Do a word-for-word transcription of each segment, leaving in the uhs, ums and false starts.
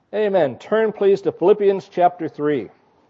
Amen. Turn, please, to Philippians chapter three.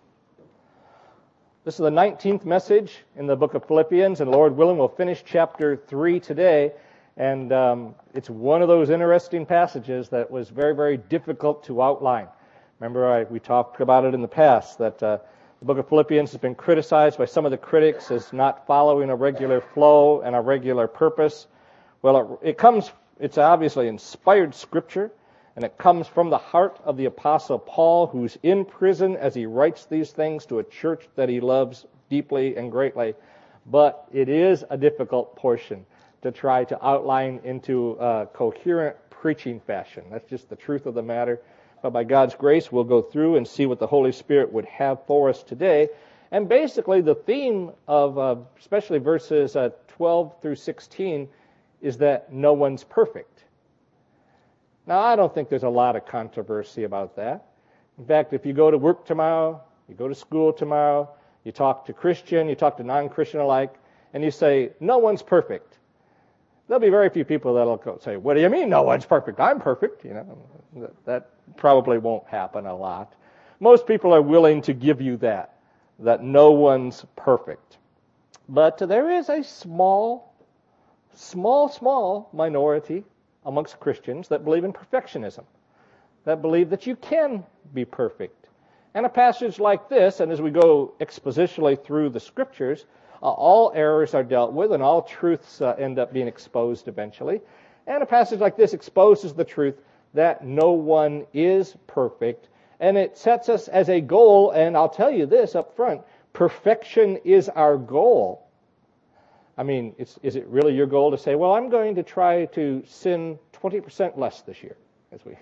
This is the nineteenth message in the book of Philippians, and Lord willing, we'll finish chapter three today. And um, it's one of those interesting passages that was very, very difficult to outline. Remember, I, we talked about it in the past, that uh, the book of Philippians has been criticized by some of the critics as not following a regular flow and a regular purpose. Well, it, it comes, it's obviously inspired scripture, and it comes from the heart of the Apostle Paul, who's in prison as he writes these things to a church that he loves deeply and greatly. But it is a difficult portion to try to outline into a coherent preaching fashion. That's just the truth of the matter. But by God's grace, we'll go through and see what the Holy Spirit would have for us today. And basically, the theme of uh, especially verses uh, twelve through sixteen is that no one's perfect. Now, I don't think there's a lot of controversy about that. In fact, if you go to work tomorrow, you go to school tomorrow, you talk to Christian, you talk to non-Christian alike, and you say, no one's perfect. There'll be very few people that'll say, what do you mean no one's perfect? I'm perfect. You know, that probably won't happen a lot. Most people are willing to give you that, that no one's perfect. But there is a small, small, small minority amongst Christians that believe in perfectionism, that believe that you can be perfect. And a passage like this, and as we go expositionally through the Scriptures, uh, all errors are dealt with and all truths uh, end up being exposed eventually. And a passage like this exposes the truth that no one is perfect, and it sets us as a goal, and I'll tell you this up front, perfection is our goal. I mean, it's, is it really your goal to say, well, I'm going to try to sin twenty percent less this year? As we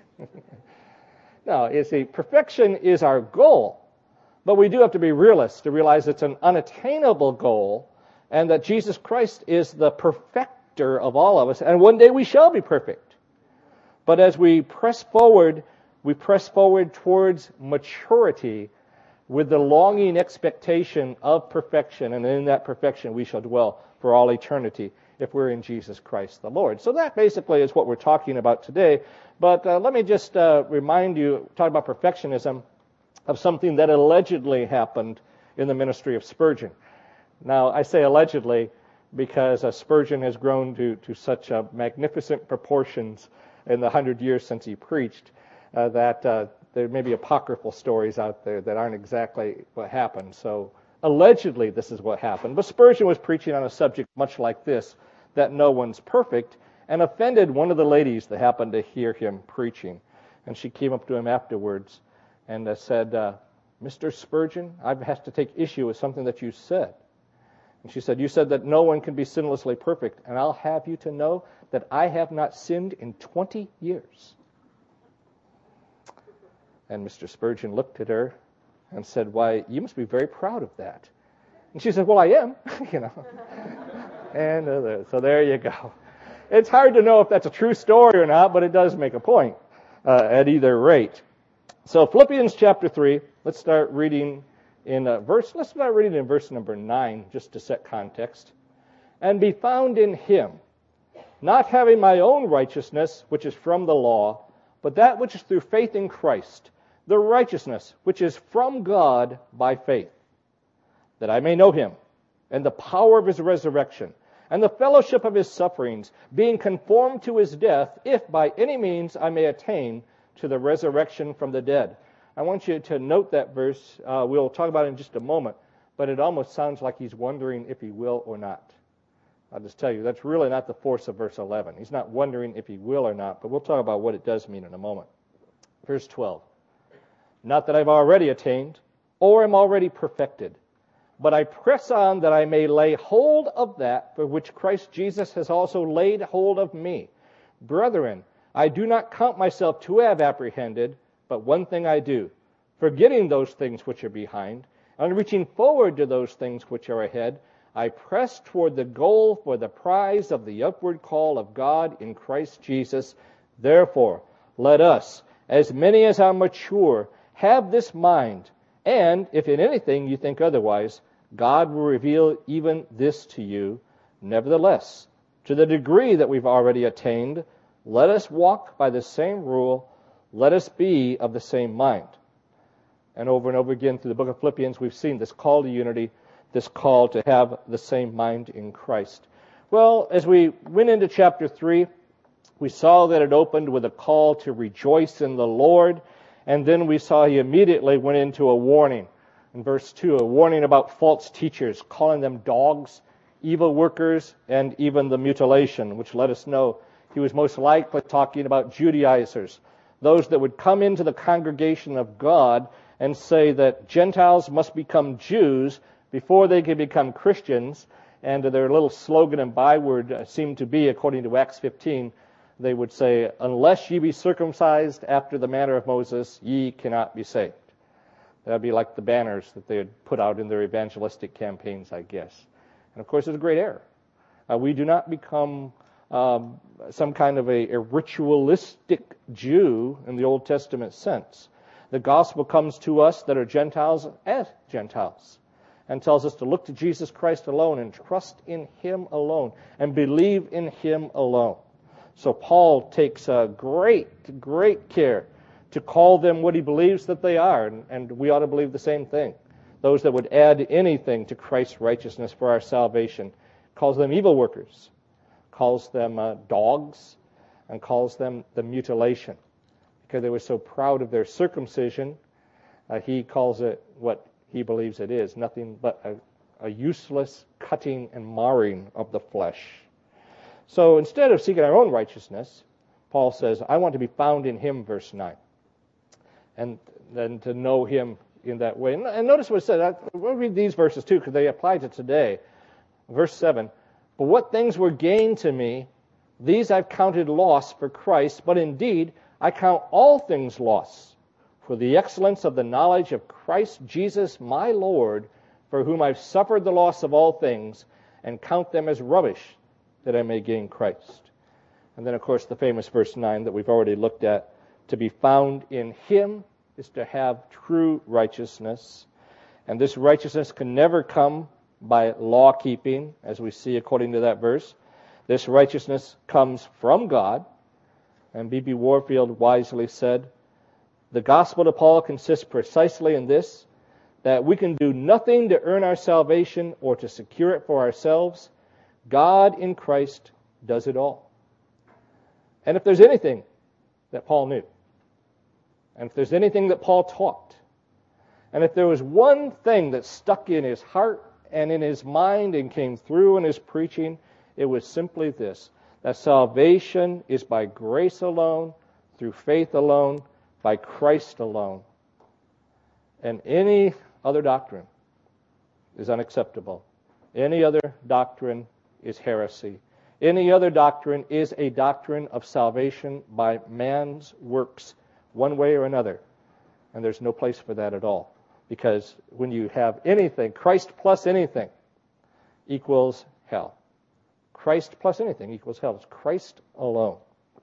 No, you see, perfection is our goal. But we do have to be realists to realize it's an unattainable goal, and that Jesus Christ is the perfecter of all of us, and one day we shall be perfect. But as we press forward, we press forward towards maturity with the longing expectation of perfection, and in that perfection we shall dwell for all eternity if we're in Jesus Christ the Lord. So that basically is what we're talking about today. But uh, let me just uh, remind you, talk about perfectionism, of something that allegedly happened in the ministry of Spurgeon. Now, I say allegedly because uh, Spurgeon has grown to, to such uh, magnificent proportions in the hundred years since he preached uh, that uh, there may be apocryphal stories out there that aren't exactly what happened. So allegedly this is what happened. But Spurgeon was preaching on a subject much like this, that no one's perfect, and offended one of the ladies that happened to hear him preaching. And she came up to him afterwards and uh, said, uh, Mister Spurgeon, I have to take issue with something that you said. And she said, you said that no one can be sinlessly perfect, and I'll have you to know that I have not sinned in twenty years. And Mister Spurgeon looked at her and said, why, you must be very proud of that. And she said, well, I am, you know. And uh, so there you go. It's hard to know if that's a true story or not, but it does make a point uh, at either rate. So Philippians chapter three, let's start reading in uh, verse, let's start reading in verse number nine, just to set context. And be found in him, not having my own righteousness, which is from the law, but that which is through faith in Christ, the righteousness which is from God by faith, that I may know him, and the power of his resurrection, and the fellowship of his sufferings, being conformed to his death, if by any means I may attain to the resurrection from the dead. I want you to note that verse. Uh, we'll talk about it in just a moment, but it almost sounds like he's wondering if he will or not. I'll just tell you, that's really not the force of verse eleven. He's not wondering if he will or not, but we'll talk about what it does mean in a moment. Verse twelve. Not that I've already attained, or am already perfected, but I press on that I may lay hold of that for which Christ Jesus has also laid hold of me. Brethren, I do not count myself to have apprehended, but one thing I do, forgetting those things which are behind, and reaching forward to those things which are ahead, I press toward the goal for the prize of the upward call of God in Christ Jesus. Therefore, let us, as many as are mature, have this mind, and if in anything you think otherwise, God will reveal even this to you. Nevertheless, to the degree that we've already attained, let us walk by the same rule. let us be of the same mind. And over and over again through the book of Philippians, we've seen this call to unity, this call to have the same mind in Christ. Well, as we went into chapter three, we saw that it opened with a call to rejoice in the Lord, and then we saw he immediately went into a warning. In verse two, a warning about false teachers, calling them dogs, evil workers, and even the mutilation, which let us know he was most likely talking about Judaizers, those that would come into the congregation of God and say that Gentiles must become Jews before they can become Christians, and their little slogan and byword seemed to be, according to Acts fifteen, they would say, unless ye be circumcised after the manner of Moses, ye cannot be saved. That would be like the banners that they had put out in their evangelistic campaigns, I guess. And of course, it's a great error. Uh, we do not become um, some kind of a, a ritualistic Jew in the Old Testament sense. The gospel comes to us that are Gentiles as Gentiles and tells us to look to Jesus Christ alone and trust in Him alone and believe in Him alone. So Paul takes uh, great, great care to call them what he believes that they are, and, and we ought to believe the same thing. Those that would add anything to Christ's righteousness for our salvation, calls them evil workers, calls them uh, dogs, and calls them the mutilation. Because they were so proud of their circumcision, uh, he calls it what he believes it is, nothing but a, a useless cutting and marring of the flesh. So instead of seeking our own righteousness, Paul says, I want to be found in Him, verse nine. And then to know Him in that way. And notice what it said. We'll read these verses too, because they apply to today. Verse seven. But what things were gain to me, these I've counted loss for Christ, but indeed I count all things loss for the excellence of the knowledge of Christ Jesus my Lord, for whom I've suffered the loss of all things, and count them as rubbish, that I may gain Christ. And then, of course, the famous verse nine that we've already looked at. To be found in Him is to have true righteousness. And this righteousness can never come by law keeping, as we see according to that verse. This righteousness comes from God. And B B Warfield wisely said, the gospel to Paul consists precisely in this, that we can do nothing to earn our salvation or to secure it for ourselves. God in Christ does it all. And if there's anything that Paul knew, and if there's anything that Paul taught, and if there was one thing that stuck in his heart and in his mind and came through in his preaching, it was simply this, that salvation is by grace alone, through faith alone, by Christ alone. And any other doctrine is unacceptable. Any other doctrine is heresy. Any other doctrine is a doctrine of salvation by man's works, one way or another. And there's no place for that at all. Because when you have anything, Christ plus anything equals hell. Christ plus anything equals hell. It's Christ alone.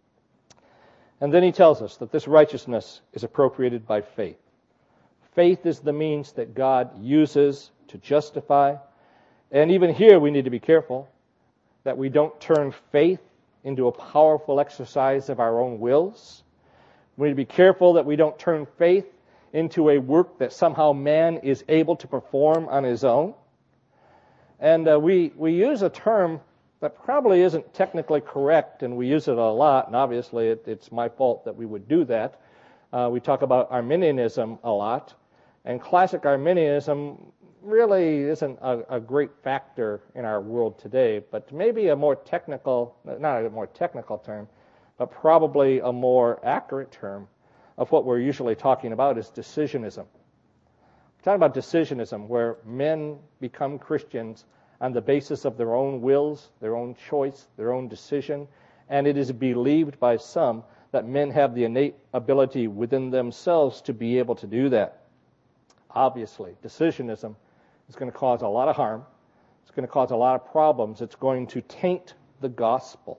And then he tells us that this righteousness is appropriated by faith. Faith is the means that God uses to justify. And even here we need to be careful that we don't turn faith into a powerful exercise of our own wills. We need to be careful that we don't turn faith into a work that somehow man is able to perform on his own. And uh, we, we use a term that probably isn't technically correct, and we use it a lot, and obviously it, it's my fault that we would do that. Uh, we talk about Arminianism a lot, and classic Arminianism really isn't a, a great factor in our world today, but maybe a more technical, not a more technical term, but probably a more accurate term of what we're usually talking about is decisionism. We're talking about decisionism, where men become Christians on the basis of their own wills, their own choice, their own decision, and it is believed by some that men have the innate ability within themselves to be able to do that. Obviously, decisionism is going to cause a lot of harm. It's going to cause a lot of problems. It's going to taint the gospel.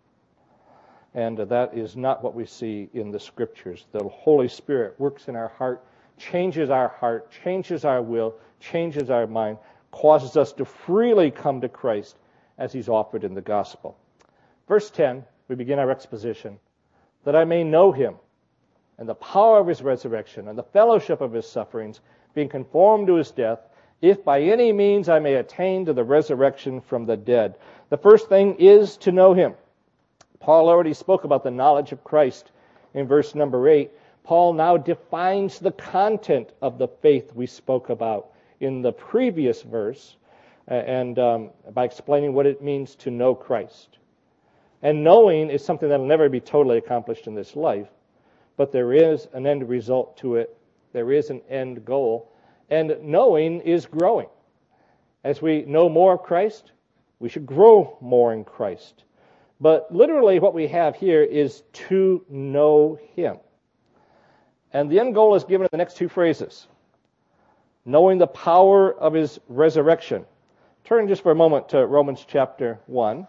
And that is not what we see in the Scriptures. The Holy Spirit works in our heart, changes our heart, changes our will, changes our mind, causes us to freely come to Christ as He's offered in the gospel. Verse ten, we begin our exposition. That I may know Him and the power of his resurrection, and the fellowship of his sufferings, being conformed to his death, if by any means I may attain to the resurrection from the dead. The first thing is to know him. Paul already spoke about the knowledge of Christ in verse number eight. Paul now defines the content of the faith we spoke about in the previous verse, and um, by explaining what it means to know Christ. And knowing is something that will never be totally accomplished in this life, but there is an end result to it. There is an end goal. And knowing is growing. As we know more of Christ, we should grow more in Christ. But literally what we have here is to know him. And the end goal is given in the next two phrases. Knowing the power of his resurrection. Turn just for a moment to Romans chapter one.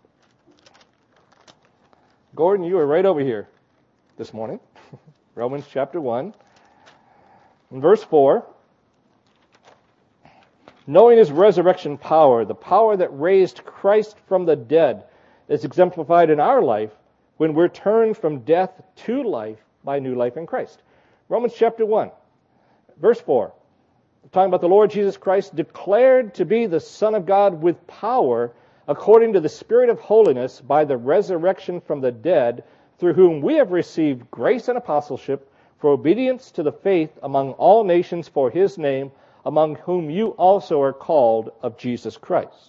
Gordon, you are right over here this morning. Romans chapter one. In verse four. Knowing his resurrection power, the power that raised Christ from the dead, is exemplified in our life when we're turned from death to life by new life in Christ. Romans chapter one, verse four. Talking about the Lord Jesus Christ, declared to be the Son of God with power, according to the Spirit of holiness, by the resurrection from the dead, through whom we have received grace and apostleship for obedience to the faith among all nations for his name, among whom you also are called of Jesus Christ.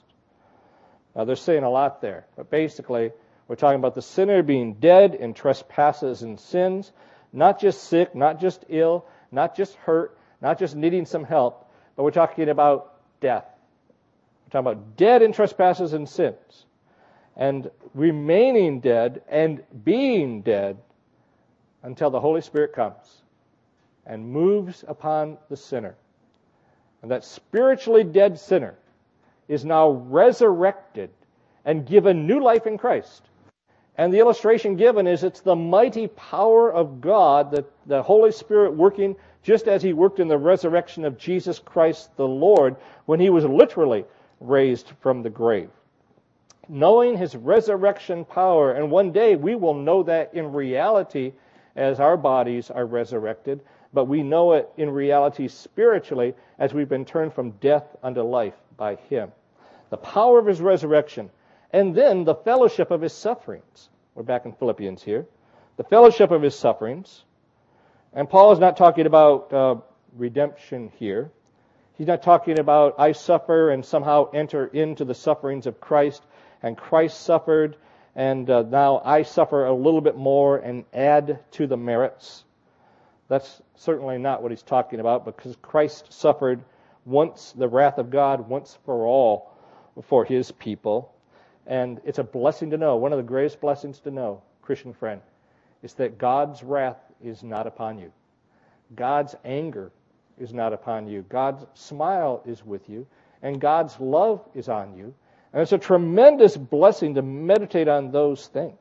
Now, they're saying a lot there, but basically, we're talking about the sinner being dead in trespasses and sins, not just sick, not just ill, not just hurt, not just needing some help, but we're talking about death. We're talking about dead in trespasses and sins, and remaining dead and being dead until the Holy Spirit comes and moves upon the sinner. And that spiritually dead sinner is now resurrected and given new life in Christ. And the illustration given is it's the mighty power of God, that the Holy Spirit working just as he worked in the resurrection of Jesus Christ the Lord when he was literally raised from the grave. Knowing his resurrection power, and one day we will know that in reality as our bodies are resurrected, but we know it in reality spiritually as we've been turned from death unto life by him. The power of his resurrection, and then the fellowship of his sufferings. We're back in Philippians here. The fellowship of his sufferings. And Paul is not talking about uh, redemption here. He's not talking about I suffer and somehow enter into the sufferings of Christ, and Christ suffered, and uh, now I suffer a little bit more and add to the merits. That's certainly not what he's talking about, because Christ suffered once, the wrath of God, once for all for his people. And it's a blessing to know, one of the greatest blessings to know, Christian friend, is that God's wrath is not upon you. God's anger is not upon you. God's smile is with you, and God's love is on you. And it's a tremendous blessing to meditate on those things.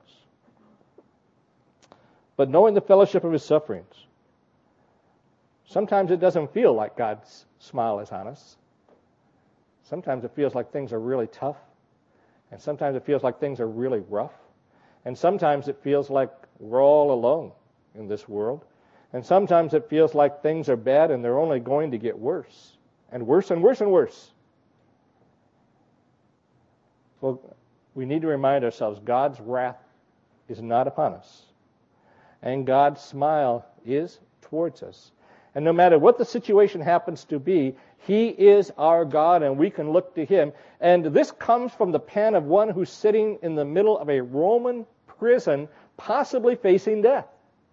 But knowing the fellowship of his sufferings, sometimes it doesn't feel like God's smile is on us. Sometimes it feels like things are really tough. And sometimes it feels like things are really rough. And sometimes it feels like we're all alone in this world. And sometimes it feels like things are bad and they're only going to get worse. And worse and worse and worse. Well, we need to remind ourselves God's wrath is not upon us. And God's smile is towards us. And no matter what the situation happens to be, he is our God, and we can look to him. And this comes from the pen of one who's sitting in the middle of a Roman prison, possibly facing death.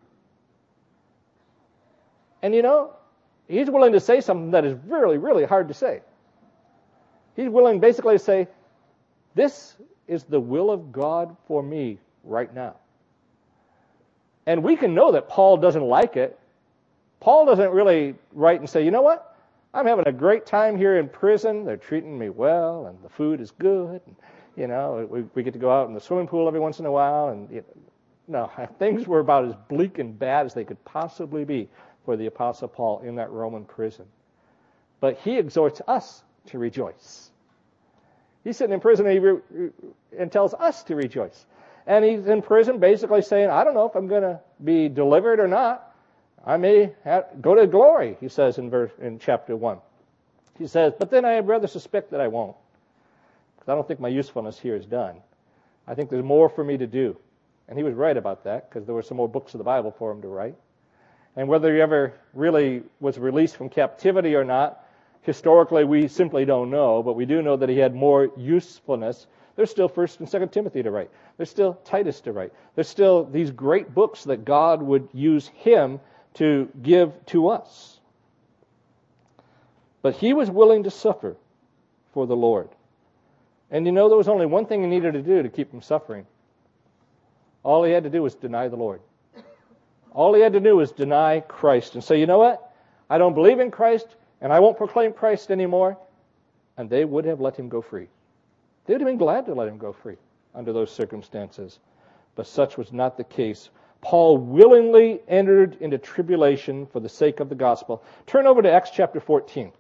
And you know, he's willing to say something that is really, really hard to say. He's willing basically to say, this is the will of God for me right now. And we can know that Paul doesn't like it. Paul doesn't really write and say, you know what? I'm having a great time here in prison. They're treating me well, and the food is good. And, you know, we, we get to go out in the swimming pool every once in a while. And you know, no, things were about as bleak and bad as they could possibly be for the Apostle Paul in that Roman prison. But he exhorts us to rejoice. He's sitting in prison and, he re- and tells us to rejoice. And he's in prison basically saying, I don't know if I'm going to be delivered or not. I may have, go to glory, he says in verse in chapter one. He says, but then I rather suspect that I won't, because I don't think my usefulness here is done. I think there's more for me to do. And he was right about that, because there were some more books of the Bible for him to write. And whether he ever really was released from captivity or not, historically we simply don't know, but we do know that he had more usefulness. There's still First and Second Timothy to write. There's still Titus to write. There's still these great books that God would use him to give to us. But he was willing to suffer for the Lord. And you know, there was only one thing he needed to do to keep him suffering. All he had to do was deny the Lord. All he had to do was deny Christ and say, you know what? I don't believe in Christ, and I won't proclaim Christ anymore. And they would have let him go free. They would have been glad to let him go free under those circumstances. But such was not the case. Paul willingly entered into tribulation for the sake of the gospel. Turn over to Acts chapter fourteen.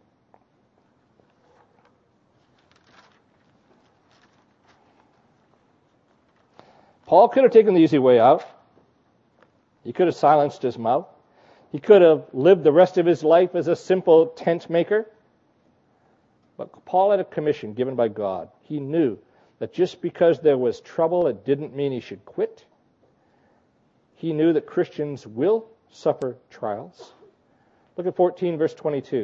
Paul could have taken the easy way out. He could have silenced his mouth. He could have lived the rest of his life as a simple tent maker. But Paul had a commission given by God. He knew that just because there was trouble, it didn't mean he should quit. He knew that Christians will suffer trials. Look at fourteen, verse twenty-two.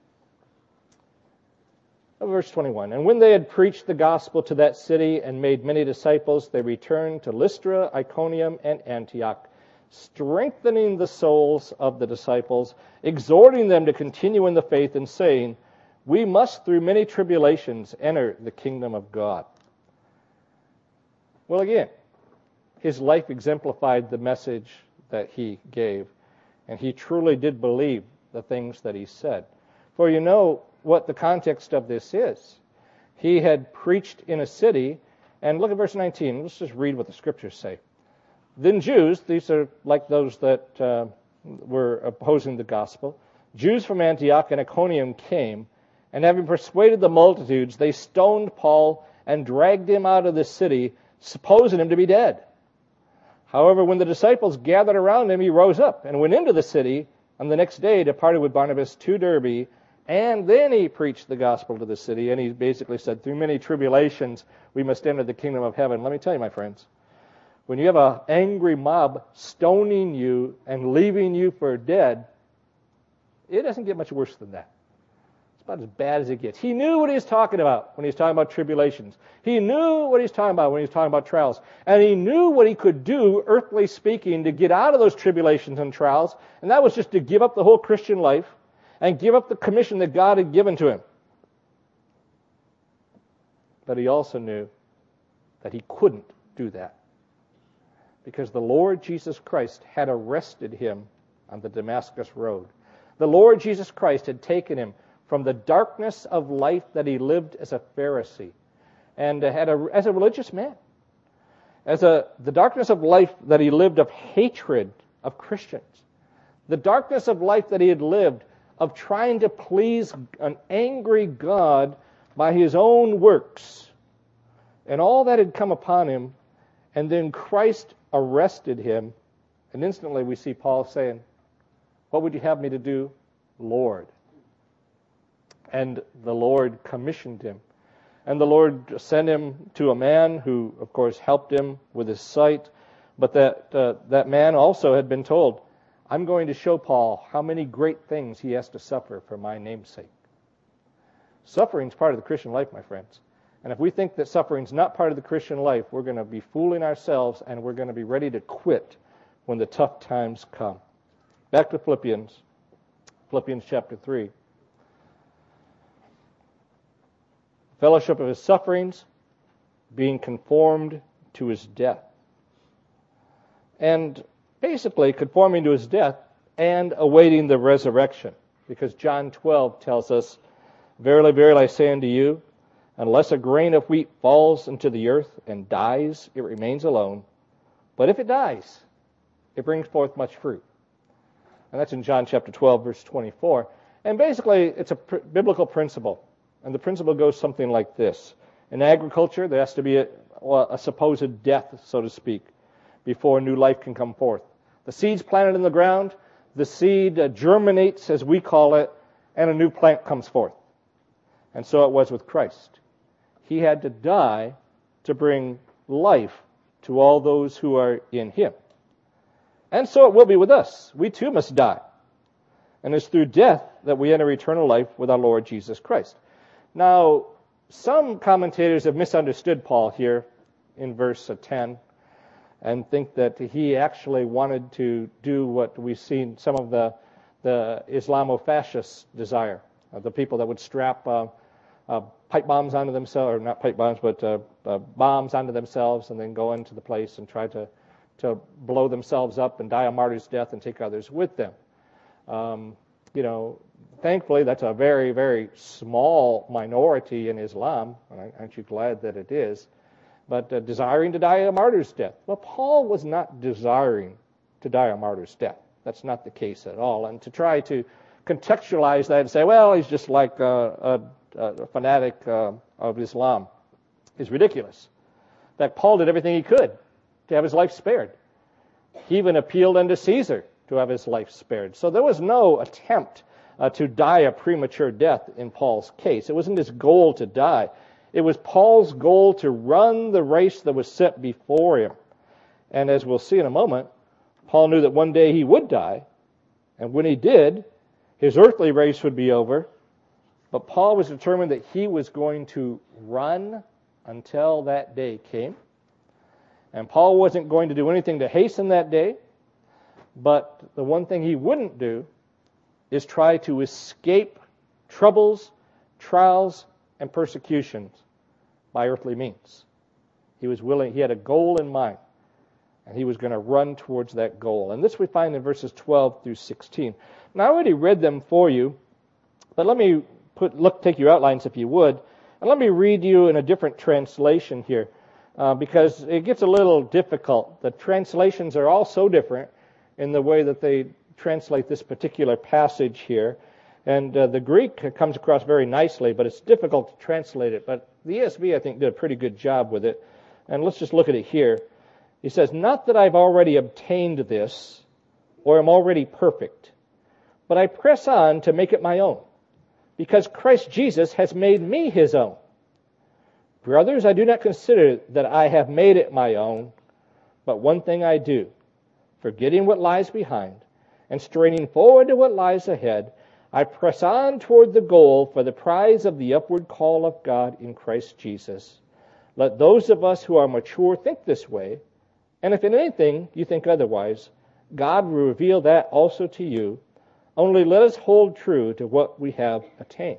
Verse twenty-one, and when they had preached the gospel to that city and made many disciples, they returned to Lystra, Iconium, and Antioch, strengthening the souls of the disciples, exhorting them to continue in the faith, and saying, we must through many tribulations enter the kingdom of God. Well, again, his life exemplified the message that he gave, and he truly did believe the things that he said. For you know what the context of this is. He had preached in a city, and look at verse nineteen. Let's just read what the scriptures say. Then Jews, these are like those that uh, were opposing the gospel, Jews from Antioch and Iconium came, and having persuaded the multitudes, they stoned Paul and dragged him out of the city, supposing him to be dead. However, when the disciples gathered around him, he rose up and went into the city, and the next day departed with Barnabas to Derbe. And then he preached the gospel to the city, and he basically said, through many tribulations, we must enter the kingdom of heaven. Let me tell you, my friends, when you have an angry mob stoning you and leaving you for dead, it doesn't get much worse than that. It's about as bad as it gets. He knew what he was talking about when he was talking about tribulations. He knew what he was talking about when he was talking about trials. And he knew what he could do, earthly speaking, to get out of those tribulations and trials, and that was just to give up the whole Christian life and give up the commission that God had given to him. But he also knew that he couldn't do that, because the Lord Jesus Christ had arrested him on the Damascus road. The Lord Jesus Christ had taken him from the darkness of life that he lived as a Pharisee and had a, as a religious man, as a the darkness of life that he lived of hatred of Christians, the darkness of life that he had lived of trying to please an angry God by his own works. And all that had come upon him, and then Christ arrested him, and instantly we see Paul saying, what would you have me to do, Lord? And the Lord commissioned him. And the Lord sent him to a man who, of course, helped him with his sight, but that uh, that man also had been told, I'm going to show Paul how many great things he has to suffer for my name's sake. Suffering is part of the Christian life, my friends. And if we think that suffering is not part of the Christian life, we're going to be fooling ourselves, and we're going to be ready to quit when the tough times come. Back to Philippians. Philippians chapter three. Fellowship of his sufferings, being conformed to his death. And basically conforming to his death and awaiting the resurrection. Because John twelve tells us, verily, verily, I say unto you, unless a grain of wheat falls into the earth and dies, it remains alone. But if it dies, it brings forth much fruit. And that's in John chapter twelve, verse twenty-four. And basically, it's a pr- biblical principle. And the principle goes something like this. In agriculture, there has to be a, a supposed death, so to speak, before new life can come forth. The seed's planted in the ground, the seed uh, germinates, as we call it, and a new plant comes forth. And so it was with Christ. He had to die to bring life to all those who are in him. And so it will be with us. We too must die. And it's through death that we enter eternal life with our Lord Jesus Christ. Now, some commentators have misunderstood Paul here in verse ten and think that he actually wanted to do what we've seen some of the, the Islamofascists desire, uh, the people that would strap uh, uh, pipe bombs onto themselves, or not pipe bombs, but uh, uh, bombs onto themselves and then go into the place and try to, to blow themselves up and die a martyr's death and take others with them. Um, you know, thankfully, that's a very, very small minority in Islam. Aren't you glad that it is? But uh, desiring to die a martyr's death. Well, Paul was not desiring to die a martyr's death. That's not the case at all. And to try to contextualize that and say, well, he's just like a, a, a fanatic uh, of Islam is ridiculous. In fact, Paul did everything he could to have his life spared. He even appealed unto Caesar to have his life spared. So there was no attempt uh, to die a premature death in Paul's case. It wasn't his goal to die. It was Paul's goal to run the race that was set before him. And as we'll see in a moment, Paul knew that one day he would die. And when he did, his earthly race would be over. But Paul was determined that he was going to run until that day came. And Paul wasn't going to do anything to hasten that day. But the one thing he wouldn't do is try to escape troubles, trials, and persecutions by earthly means. He was willing, he had a goal in mind, and he was going to run towards that goal. And this we find in verses twelve through sixteen. Now, I already read them for you, but let me put look take your outlines if you would, and let me read you in a different translation here, uh, because it gets a little difficult. The translations are all so different in the way that they translate this particular passage here. And uh, the Greek comes across very nicely, but it's difficult to translate it. But the E S V, I think, did a pretty good job with it. And let's just look at it here. He says, not that I've already obtained this, or am already perfect, but I press on to make it my own, because Christ Jesus has made me his own. Brothers, I do not consider that I have made it my own, but one thing I do, forgetting what lies behind, and straining forward to what lies ahead, I press on toward the goal for the prize of the upward call of God in Christ Jesus. Let those of us who are mature think this way, and if in anything you think otherwise, God will reveal that also to you. Only let us hold true to what we have attained.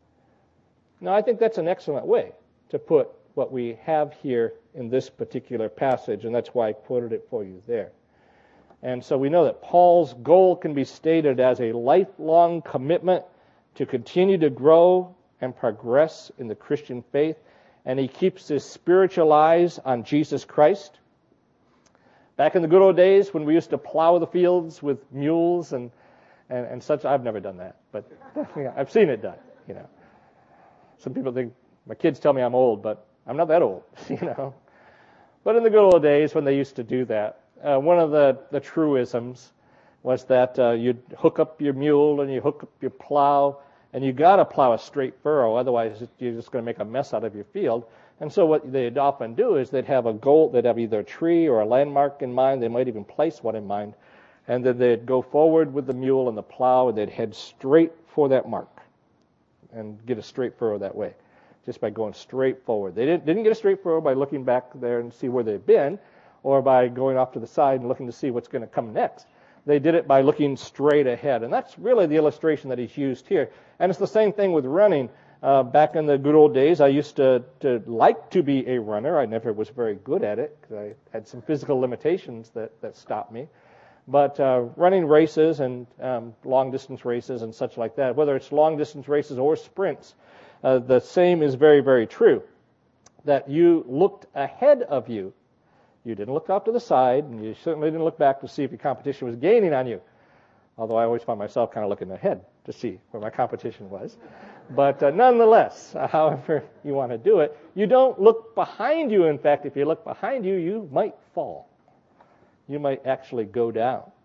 Now, I think that's an excellent way to put what we have here in this particular passage, and that's why I quoted it for you there. And so we know that Paul's goal can be stated as a lifelong commitment to continue to grow and progress in the Christian faith, and he keeps his spiritual eyes on Jesus Christ. Back in the good old days when we used to plow the fields with mules and, and, and such, I've never done that, but yeah, I've seen it done, you know. Some people think, my kids tell me I'm old, but I'm not that old, you know. But in the good old days when they used to do that, Uh, one of the, the truisms was that uh, you'd hook up your mule and you hook up your plow, and you got to plow a straight furrow, otherwise you're just going to make a mess out of your field. And so what they'd often do is they'd have a goal, they'd have either a tree or a landmark in mind, they might even place one in mind, and then they'd go forward with the mule and the plow, and they'd head straight for that mark and get a straight furrow that way, just by going straight forward. They didn't, didn't get a straight furrow by looking back there and see where they've been, or by going off to the side and looking to see what's going to come next. They did it by looking straight ahead. And that's really the illustration that he's used here. And it's the same thing with running. Uh, back in the good old days, I used to, to like to be a runner. I never was very good at it because I had some physical limitations that, that stopped me. But uh, running races and um, long-distance races and such like that, whether it's long-distance races or sprints, uh, the same is very, very true. That you looked ahead of you. You didn't look off to the side, and you certainly didn't look back to see if your competition was gaining on you. Although I always find myself kind of looking ahead to see where my competition was. But uh, nonetheless, uh, however you want to do it, you don't look behind you. In fact, if you look behind you, you might fall. You might actually go down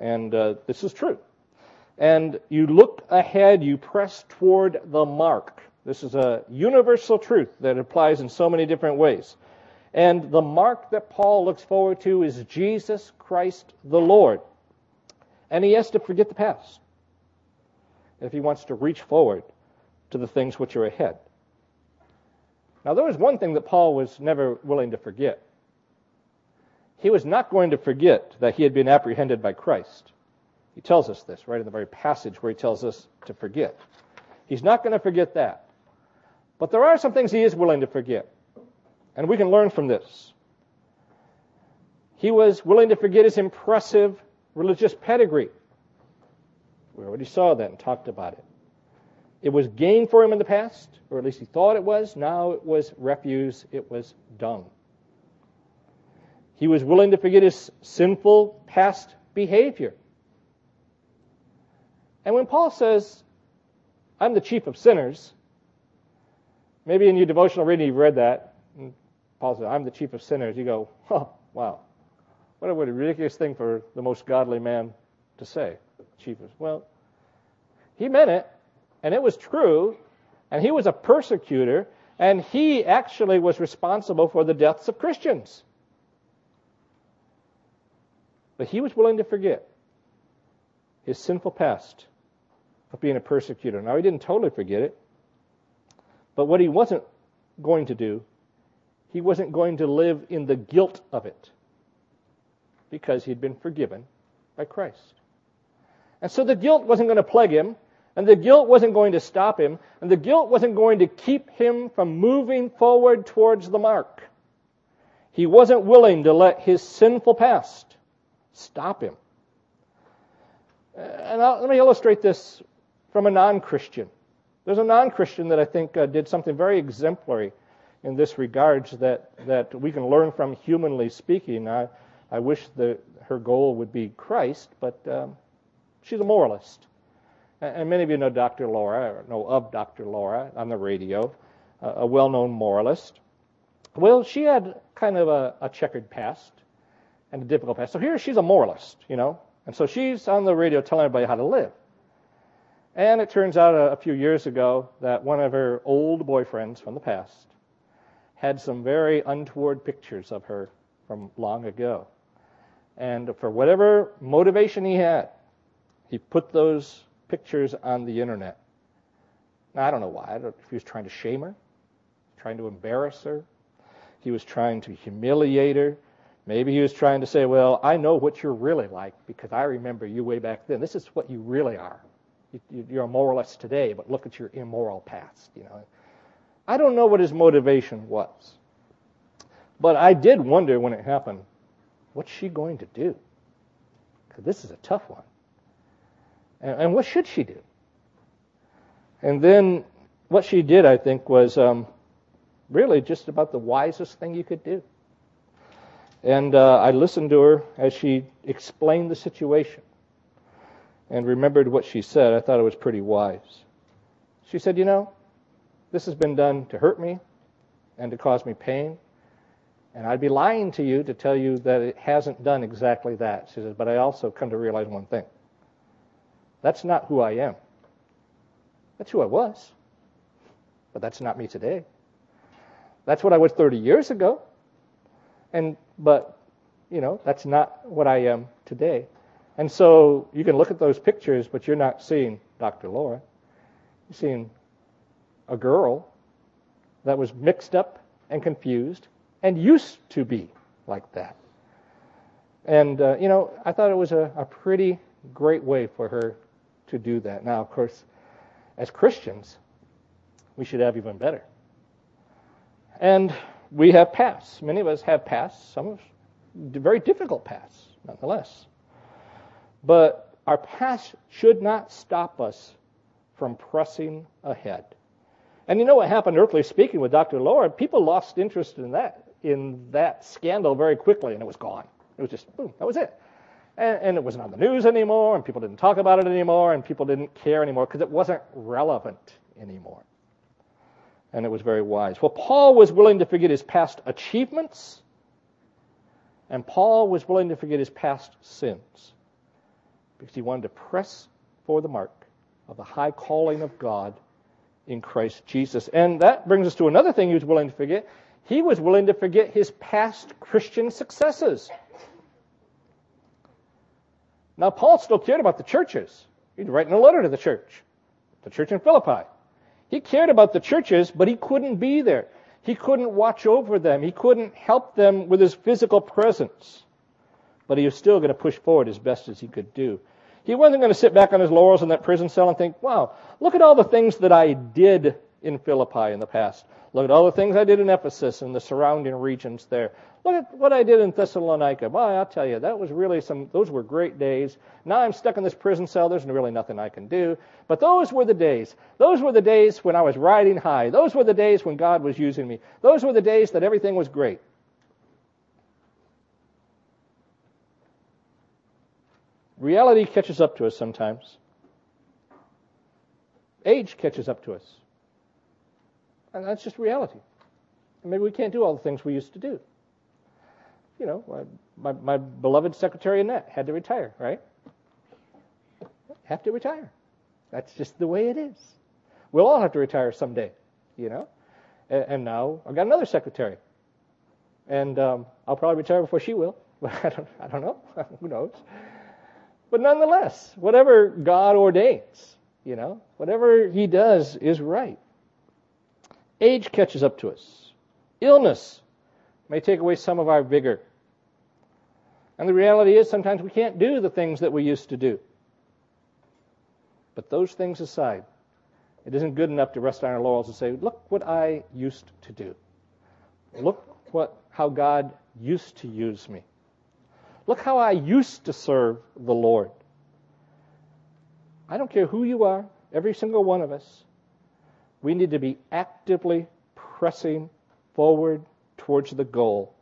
And uh, this is true. And you look ahead, you press toward the mark. This is a universal truth that applies in so many different ways. And the mark that Paul looks forward to is Jesus Christ the Lord. And he has to forget the past if he wants to reach forward to the things which are ahead. Now, there was one thing that Paul was never willing to forget. He was not going to forget that he had been apprehended by Christ. He tells us this right in the very passage where he tells us to forget. He's not going to forget that. But there are some things he is willing to forget. And we can learn from this. He was willing to forget his impressive religious pedigree. We already saw that and talked about it. It was gain for him in the past, or at least he thought it was. Now it was refuse. It was dung. He was willing to forget his sinful past behavior. And when Paul says, I'm the chief of sinners, maybe in your devotional reading you've read that, and Paul says, I'm the chief of sinners, you go, oh, wow. What a, what a ridiculous thing for the most godly man to say. Chief of, well, he meant it, and it was true, and he was a persecutor, and he actually was responsible for the deaths of Christians. But he was willing to forget his sinful past of being a persecutor. Now, he didn't totally forget it, but what he wasn't going to do, he wasn't going to live in the guilt of it because he'd been forgiven by Christ. And so the guilt wasn't going to plague him, and the guilt wasn't going to stop him, and the guilt wasn't going to keep him from moving forward towards the mark. He wasn't willing to let his sinful past stop him. And I'll, let me illustrate this from a non-Christian. There's a non-Christian that I think uh, did something very exemplary in this regards that, that we can learn from, humanly speaking. I, I wish that her goal would be Christ, but um, she's a moralist. And, and many of you know Doctor Laura, or know of Doctor Laura on the radio, uh, a well-known moralist. Well, she had kind of a, a checkered past and a difficult past. So here she's a moralist, you know. And so she's on the radio telling everybody how to live. And it turns out a, a few years ago that one of her old boyfriends from the past had some very untoward pictures of her from long ago. And for whatever motivation he had, he put those pictures on the internet. Now, I don't know why. I don't know if he was trying to shame her, trying to embarrass her. He was trying to humiliate her. Maybe he was trying to say, well, I know what you're really like because I remember you way back then. This is what you really are. You're a moralist today, but look at your immoral past. You know, I don't know what his motivation was. But I did wonder when it happened, what's she going to do? Because this is a tough one. And, and what should she do? And then what she did, I think, was um, really just about the wisest thing you could do. And uh, I listened to her as she explained the situation and remembered what she said. I thought it was pretty wise. She said, you know, this has been done to hurt me and to cause me pain. And I'd be lying to you to tell you that it hasn't done exactly that. She says, but I also come to realize one thing. That's not who I am. That's who I was. But that's not me today. That's what I was thirty years ago. And but, you know, that's not what I am today. And so you can look at those pictures, but you're not seeing Doctor Laura. You're seeing a girl that was mixed up and confused and used to be like that. And, uh, you know, I thought it was a, a pretty great way for her to do that. Now, of course, as Christians, we should have even better. And we have pasts. Many of us have pasts. Some of us very difficult pasts, nonetheless. But our past should not stop us from pressing ahead. And you know what happened, earthly speaking, with Doctor Laura? People lost interest in that, in that scandal very quickly, and it was gone. It was just, boom, that was it. And, and it wasn't on the news anymore, and people didn't talk about it anymore, and people didn't care anymore because it wasn't relevant anymore. And it was very wise. Well, Paul was willing to forget his past achievements, and Paul was willing to forget his past sins. because he wanted to press for the mark of the high calling of God in Christ Jesus. And that brings us to another thing he was willing to forget. He was willing to forget his past Christian successes. Now, Paul still cared about the churches. He's writing a letter to the church, the church in Philippi. He cared about the churches, but he couldn't be there. He couldn't watch over them. He couldn't help them with his physical presence. But he was still going to push forward as best as he could do. He wasn't going to sit back on his laurels in that prison cell and think, wow, look at all the things that I did in Philippi in the past. Look at all the things I did in Ephesus and the surrounding regions there. Look at what I did in Thessalonica. Well, I'll tell you, that was really some, those were great days. Now I'm stuck in this prison cell. There's really nothing I can do. But those were the days. Those were the days when I was riding high. Those were the days when God was using me. Those were the days that everything was great. Reality catches up to us sometimes. Age catches up to us. And that's just reality. And maybe we can't do all the things we used to do. You know, my, my beloved Secretary Annette had to retire, right? Have to retire. That's just the way it is. We'll all have to retire someday, you know. And, and now I've got another secretary. And um, I'll probably retire before she will. I don't, I don't know. Who knows? But nonetheless, whatever God ordains, you know, whatever he does is right. Age catches up to us. Illness may take away some of our vigor. And the reality is sometimes we can't do the things that we used to do. But those things aside, it isn't good enough to rest on our laurels and say, look what I used to do. Look what how God used to use me. Look how I used to serve the Lord. I don't care who you are, every single one of us. We need to be actively pressing forward towards the goal.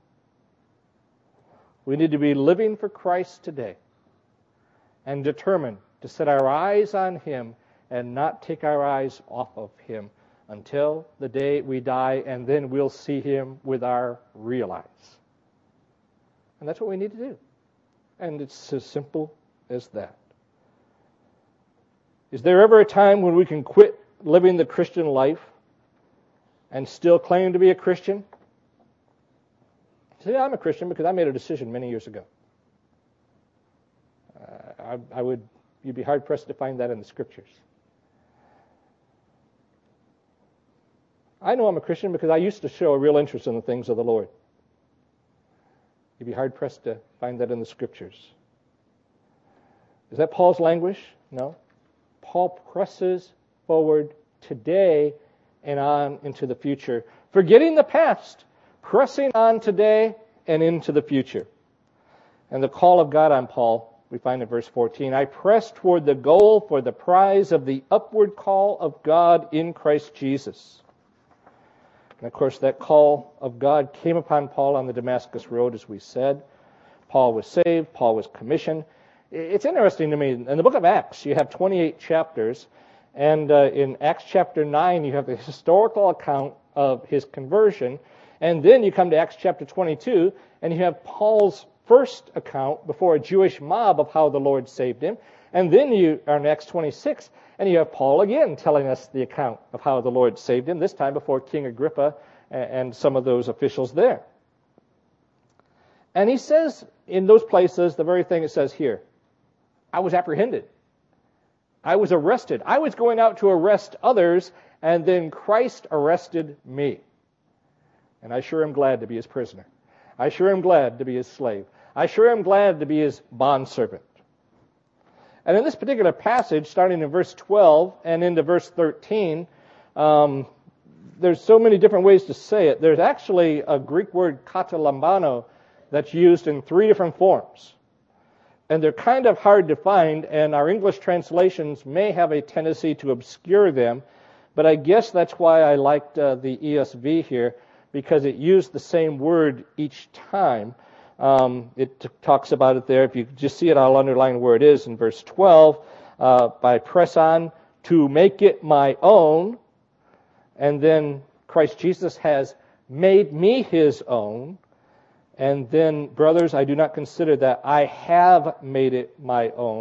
We need to be living for Christ today and determined to set our eyes on him and not take our eyes off of him until the day we die, and then we'll see him with our real eyes. And that's what we need to do. And it's as simple as that. Is there ever a time when we can quit living the Christian life and still claim to be a Christian? Say, I'm a Christian because I made a decision many years ago. Uh, I, I would, you'd be hard pressed to find that in the Scriptures. I know I'm a Christian because I used to show a real interest in the things of the Lord. You'd be hard pressed to find that in the Scriptures. Is that Paul's language? No. Paul presses forward today and on into the future, forgetting the past, pressing on today and into the future. And the call of God on Paul, we find in verse fourteen, I press toward the goal for the prize of the upward call of God in Christ Jesus. And of course, that call of God came upon Paul on the Damascus Road, as we said. Paul was saved. Paul was commissioned. It's interesting to me. In the book of Acts, you have twenty-eight chapters. And uh, in Acts chapter nine, you have the historical account of his conversion. And then you come to Acts chapter twenty-two, and you have Paul's first account before a Jewish mob of how the Lord saved him. And then you are in Acts twenty-six, and you have Paul again telling us the account of how the Lord saved him, this time before King Agrippa and some of those officials there. And he says in those places the very thing it says here. I was apprehended. I was arrested. I was going out to arrest others, and then Christ arrested me. And I sure am glad to be his prisoner. I sure am glad to be his slave. I sure am glad to be his bondservant. And in this particular passage, starting in verse twelve and into verse thirteen, um, there's so many different ways to say it. There's actually a Greek word, katalambano, that's used in three different forms. And they're kind of hard to find, and our English translations may have a tendency to obscure them, but I guess that's why I liked uh, the E S V here, because it used the same word each time. Um, it t- talks about it there. If you just see it, I'll underline where it is in verse twelve. Uh, by press on to make it my own. And then Christ Jesus has made me his own. And then, brothers, I do not consider that I have made it my own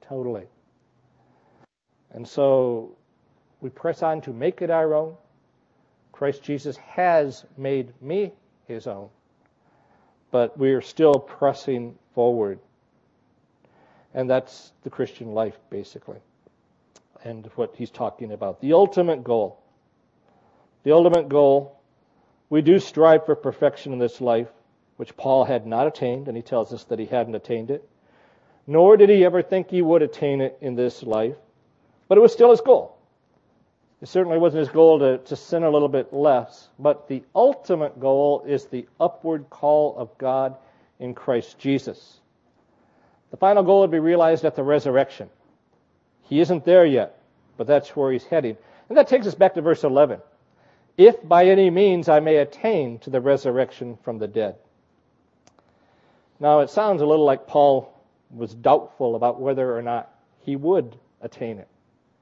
totally. And so we press on to make it our own. Christ Jesus has made me his own, but we are still pressing forward. And that's the Christian life, basically, and what he's talking about. The ultimate goal. The ultimate goal, we do strive for perfection in this life, which Paul had not attained, and he tells us that he hadn't attained it. Nor did he ever think he would attain it in this life, but it was still his goal. It certainly wasn't his goal to, to sin a little bit less, but the ultimate goal is the upward call of God in Christ Jesus. The final goal would be realized at the resurrection. He isn't there yet, but that's where he's heading. And that takes us back to verse eleven. If by any means I may attain to the resurrection from the dead. Now it sounds a little like Paul was doubtful about whether or not he would attain it.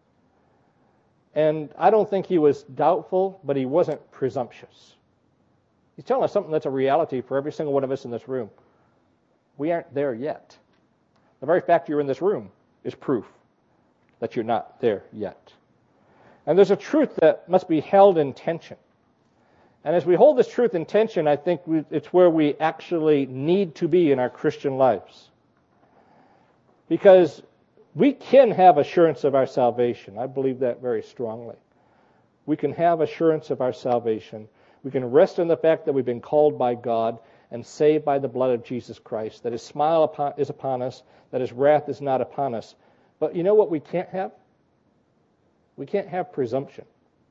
And I don't think he was doubtful, but he wasn't presumptuous. He's telling us something that's a reality for every single one of us in this room. We aren't there yet. The very fact you're in this room is proof that you're not there yet. And there's a truth that must be held in tension. And as we hold this truth in tension, I think we, it's where we actually need to be in our Christian lives. Because we can have assurance of our salvation. I believe that very strongly. We can have assurance of our salvation. We can rest in the fact that we've been called by God and saved by the blood of Jesus Christ, that his smile upon, is upon us, that his wrath is not upon us. But you know what we can't have? We can't have presumption.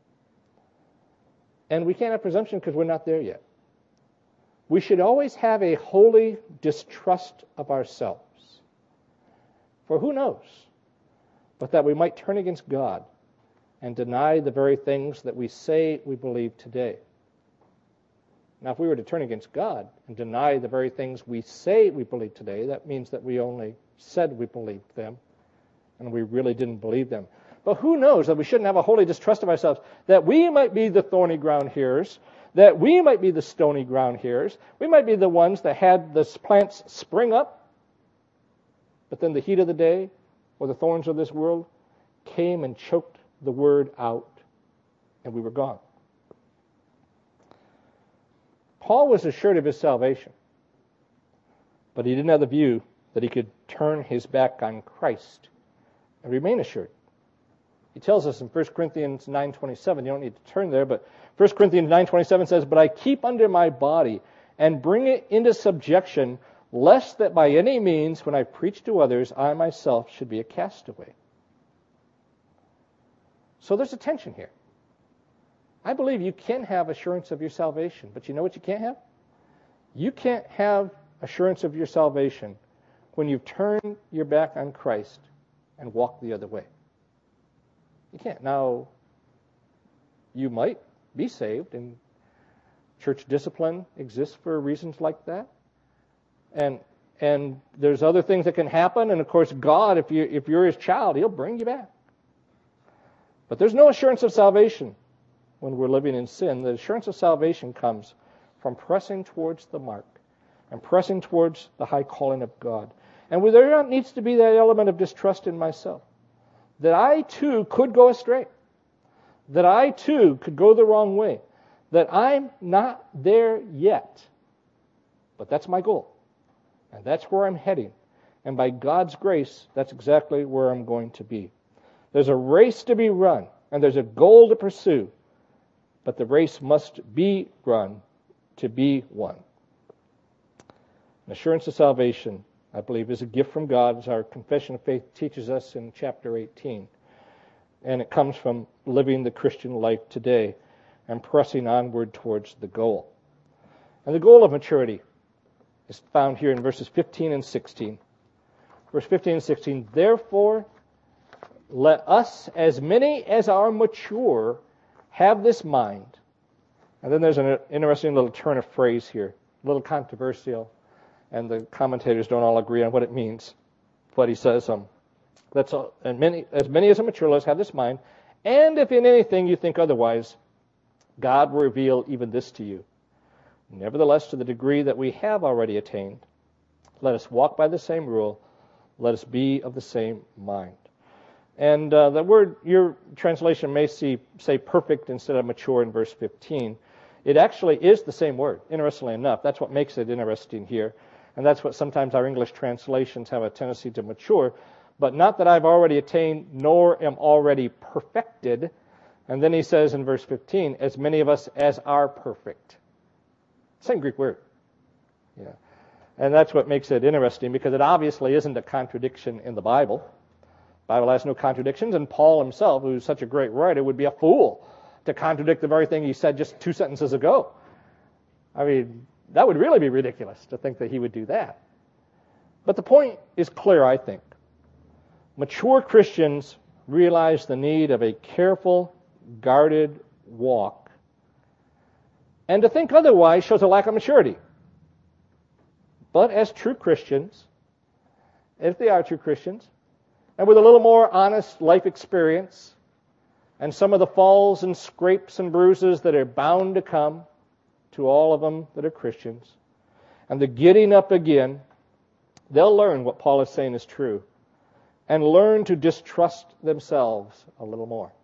And we can't have presumption because we're not there yet. We should always have a holy distrust of ourselves. For who knows, but that we might turn against God and deny the very things that we say we believe today. Now, if we were to turn against God and deny the very things we say we believe today, that means that we only said we believed them, and we really didn't believe them. But who knows that we shouldn't have a holy distrust of ourselves, that we might be the thorny ground hearers, that we might be the stony ground hearers, we might be the ones that had the plants spring up, but then the heat of the day or the thorns of this world came and choked the word out, and we were gone. Paul was assured of his salvation, but he didn't have the view that he could turn his back on Christ and remain assured. He tells us in First Corinthians nine twenty-seven, you don't need to turn there, but First Corinthians nine twenty-seven says, "But I keep under my body and bring it into subjection, lest that by any means, when I preach to others, I myself should be a castaway." So there's a tension here. I believe you can have assurance of your salvation, but you know what you can't have? You can't have assurance of your salvation when you've turned your back on Christ and walked the other way. You can't. Now, you might be saved, and church discipline exists for reasons like that. And and there's other things that can happen, and of course God, if you if you're his child, he'll bring you back. But there's no assurance of salvation when we're living in sin. The assurance of salvation comes from pressing towards the mark and pressing towards the high calling of God. And where there needs to be that element of distrust in myself, that I too could go astray, that I too could go the wrong way, that I'm not there yet. But that's my goal. And that's where I'm heading. And by God's grace, that's exactly where I'm going to be. There's a race to be run, and there's a goal to pursue. But the race must be run to be won. An assurance of salvation, I believe, is a gift from God, as our confession of faith teaches us in chapter eighteen. And it comes from living the Christian life today and pressing onward towards the goal. And the goal of maturity is found here in verses fifteen and sixteen. Verse fifteen and sixteen, "Therefore, let us, as many as are mature, have this mind." And then there's an interesting little turn of phrase here, a little controversial, and the commentators don't all agree on what it means. But he says, um, "Let's all, and many, as many as are mature, let's have this mind. And if in anything you think otherwise, God will reveal even this to you. Nevertheless, to the degree that we have already attained, let us walk by the same rule. Let us be of the same mind. And uh, the word, your translation may see, say perfect instead of mature in verse fifteen. It actually is the same word, interestingly enough. That's what makes it interesting here. And that's what sometimes our English translations have a tendency to mature. But not that I've already attained, nor am already perfected. And then he says in verse fifteen, as many of us as are perfect. Same Greek word. Yeah. And that's what makes it interesting, because it obviously isn't a contradiction in the Bible. The Bible has no contradictions, and Paul himself, who's such a great writer, would be a fool to contradict the very thing he said just two sentences ago. I mean, that would really be ridiculous to think that he would do that. But the point is clear, I think. Mature Christians realize the need of a careful, guarded walk. And to think otherwise shows a lack of maturity. But as true Christians, if they are true Christians, and with a little more honest life experience, and some of the falls and scrapes and bruises that are bound to come to all of them that are Christians, and the getting up again, they'll learn what Paul is saying is true, and learn to distrust themselves a little more.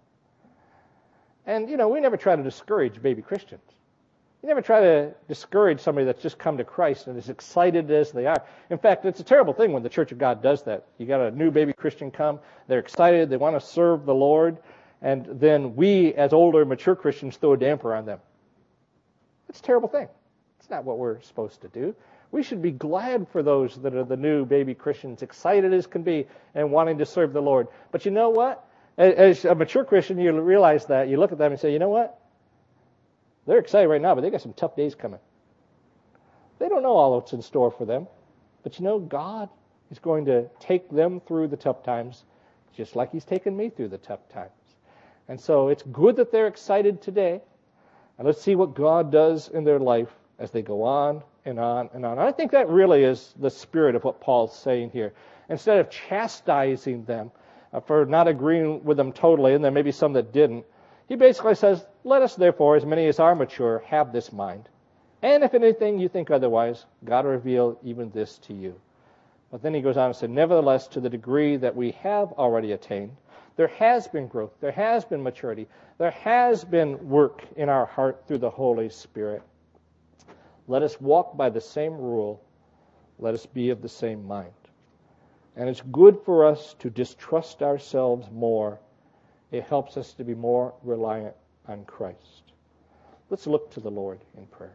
And, you know, we never try to discourage baby Christians. You never try to discourage somebody that's just come to Christ and as excited as they are. In fact, it's a terrible thing when the Church of God does that. You got a new baby Christian come, they're excited, they want to serve the Lord, and then we, as older, mature Christians, throw a damper on them. It's a terrible thing. It's not what we're supposed to do. We should be glad for those that are the new baby Christians, excited as can be and wanting to serve the Lord. But you know what? As a mature Christian, you realize that. You look at them and say, you know what? They're excited right now, but they got some tough days coming. They don't know all that's in store for them. But you know, God is going to take them through the tough times, just like He's taken me through the tough times. And so it's good that they're excited today. And let's see what God does in their life as they go on and on and on. I think that really is the spirit of what Paul's saying here. Instead of chastising them uh, for not agreeing with them totally, and there may be some that didn't, he basically says, let us therefore, as many as are mature, have this mind. And if anything you think otherwise, God will reveal even this to you. But then he goes on and says, nevertheless, to the degree that we have already attained, there has been growth, there has been maturity, there has been work in our heart through the Holy Spirit. Let us walk by the same rule. Let us be of the same mind. And it's good for us to distrust ourselves more. It helps us to be more reliant on Christ. Let's look to the Lord in prayer.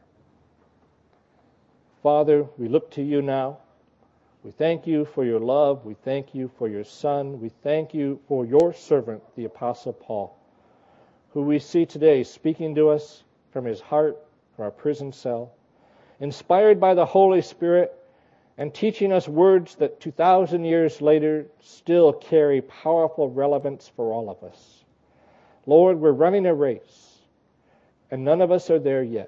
Father, we look to you now. We thank you for your love. We thank you for your Son. We thank you for your servant, the Apostle Paul, who we see today speaking to us from his heart, from our prison cell, inspired by the Holy Spirit, and teaching us words that two thousand years later still carry powerful relevance for all of us. Lord, we're running a race, and none of us are there yet.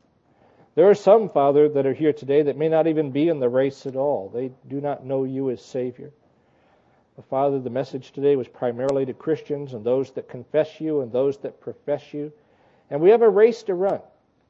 There are some, Father, that are here today that may not even be in the race at all. They do not know you as Savior. But Father, the message today was primarily to Christians and those that confess you and those that profess you. And we have a race to run.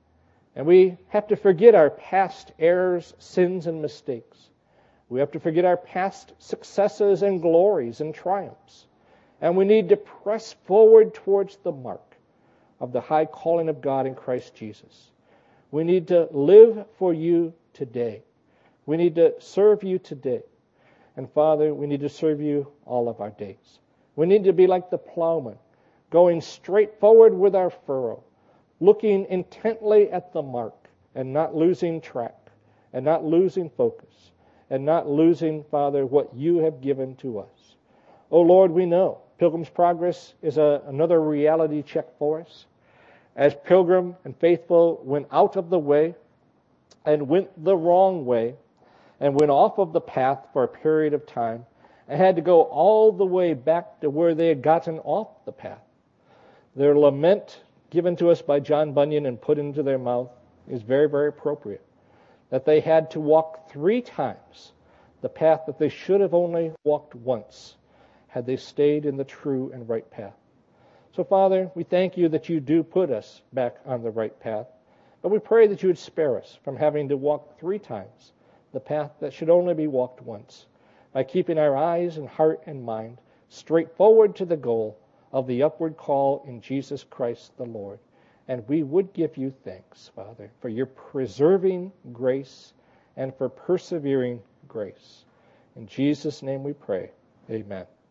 And we have to forget our past errors, sins, and mistakes. We have to forget our past successes and glories and triumphs. And we need to press forward towards the mark of the high calling of God in Christ Jesus. We need to live for you today. We need to serve you today. And Father, we need to serve you all of our days. We need to be like the plowman, going straight forward with our furrow, looking intently at the mark and not losing track and not losing focus and not losing, Father, what you have given to us. Oh Lord, we know Pilgrim's Progress is a, another reality check for us. As Pilgrim and Faithful went out of the way and went the wrong way and went off of the path for a period of time and had to go all the way back to where they had gotten off the path. Their lament given to us by John Bunyan and put into their mouth is very, very appropriate. That they had to walk three times the path that they should have only walked once had they stayed in the true and right path. So, Father, we thank you that you do put us back on the right path, but we pray that you would spare us from having to walk three times the path that should only be walked once, by keeping our eyes and heart and mind straight forward to the goal of the upward call in Jesus Christ the Lord. And we would give you thanks, Father, for your preserving grace and for persevering grace. In Jesus' name we pray. Amen.